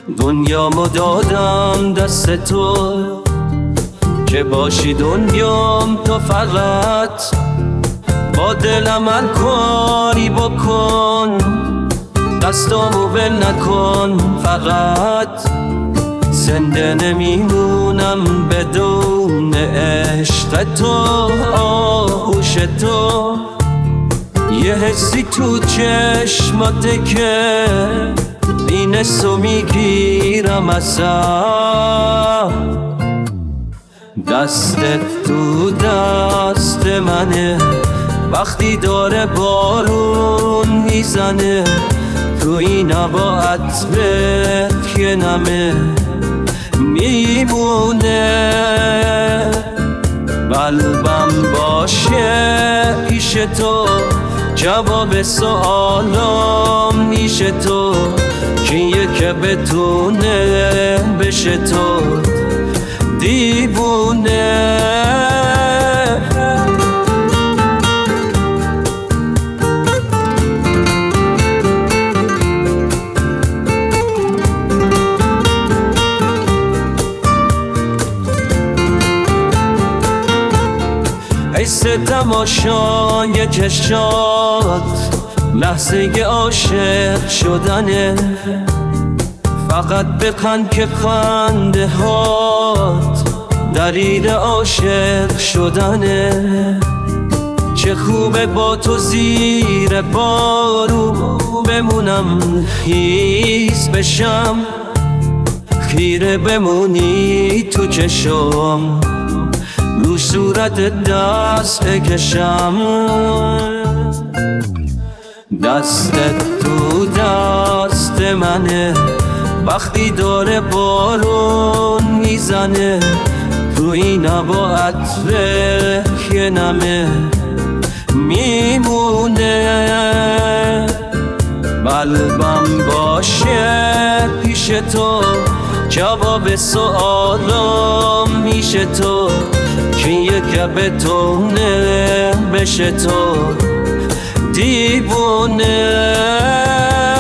دنیامو دادم دست تو که باشی دنیام تو فقط با دلم هر کاری بکن دستامو ول نکن فقط زنده نمیمونم بدون عشق تو آغوش تو یه حسی تو چشماته که اینسو میگیرم ازم دستت تو دست منه وقتی داره بارون میزنه تو این هوا عطرت که نمه میمونه قلبم باشه پیش تو جواب سوالام میشه تو کیه که بتونه بشه تو دیوونه حس تماشای چشات لحظه عاشق شدنه فقط بخند که خنده هات دلیل عاشق شدنه چه خوبه با تو زیر بارون بمونم هیس بشم خیره بمونی تو چشم رو صورت دست بکشم دستت تو دست منه وقتی داره بارون میزنه تو این هوا عطره که نمه میمونه قلبم باشه پیش تو جواب سوالام میشه تو کیه که بتونه بشه تو دیوونه